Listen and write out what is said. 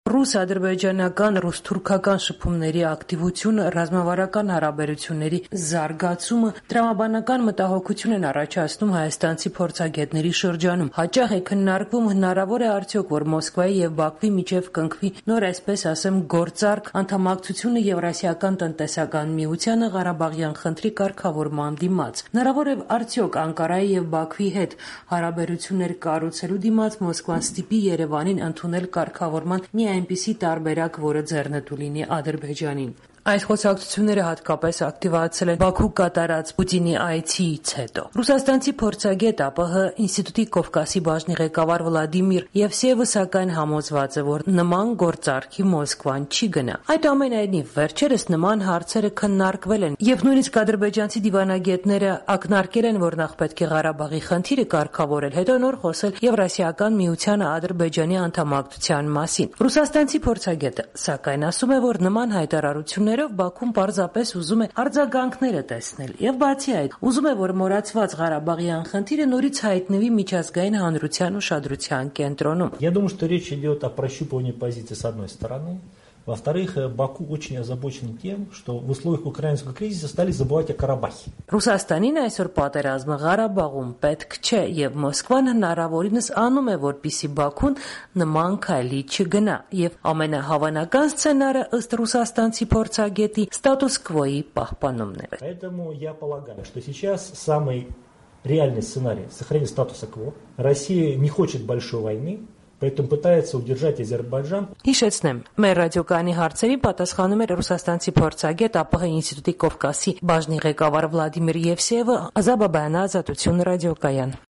Ռուս-ադրբեջանական, ռուս-թուրքական շփումների ակտիվությունը, ռազմավարական հարաբերությունների զարգացումը տրամաբանական մտահոգություն են առաջացնում հայաստանցի փորձագետների շրջանում։ Հաճախ է քննարկվում հնարավոր է արդյոք, որ Մոսկվայի եւ Բաքվի միջև կնքվի նոր, այսպես ասեմ, գործարք անդամակցությունը Եվրասիական տնտեսական միությանը Ղարաբաղյան խնդրի կարգավորման դիմաց։ Հնարավոր է արդյոք Անկարայի եւ Բաքվի հետ հարաբերություններ կառուցելու դիմաց Մոսկվան ստիպի Երևանին ընդունել կարգավորման մի այնպիսի տարբերակ, որը ձեռնտու լինի Ադրբեջանին։ Այս խոսակցությունները հատկապես ակտիվացել են Բաքու կատարած Պուտինի այցից հետո։ Ռուսաստանցի փորձագետ ԱՊՀ ինստիտուտի Կովկասի բաժնի ղեկավար Վլադիմիր Եվսեևը սակայն համոզված է, որ նման գործարքի Մոսկվան չի գնա։ Այդուամենայնիվ, վերջերս նման հարցերը քննարկվել են, եւ նույնիսկ ադրբեջանցի դիվանագետները ակնարկել են, որ նախ պետք է Ղարաբաղի խնդիրը կարգավորել, հետո նոր խոսել Եվրասիական միությանը Ադրբեջանի անդամակցության մասին։ Ռուսաստանցի փորձագետը սակայն ասում է, որ նման հայտարարություններով Բաքուն պարզապես ուզում է արձագանքները տեսնել եւ բացի այդ ուզում է, որ մոռացված Ղարաբաղյան խնդիրը նորից հայտնվի միջազգային հանրության ուշադրության կենտրոնում։ Я думаю, что речь идет о прощупывании позиции с одной стороны. Во-вторых, Баку очень озабочен тем, что в условиях украинского кризиса стали забывать о Карабахе. Ռուսաստանին այսօր պատերազմը Ղարաբաղում պետք չէ եւ Մոսկվան հնարավորինս անում է, որպիսի Բաքուն նման քայլի չգնա եւ ամենահավանական սցենարը ըստ ռուսաստանցի փորձագետի ստատուս քվոյի պահպանումն է։ Поэтому я полагаю, что сейчас самый реальный сценарий сохранения статуса кво. Россия не хочет большой войны. Поэтому пытается удержать Азербайджан. Հիշեցնեմ, մեր ռադիոկայանի հարցերի պատասխանում էր ռուսաստանցի փորձագետ ԱՊՀ ինստիտուտի Կովկասի բաժնի ղեկավար Վլադիմիր Եվսեևը, Ազատություն ռադիոկայան։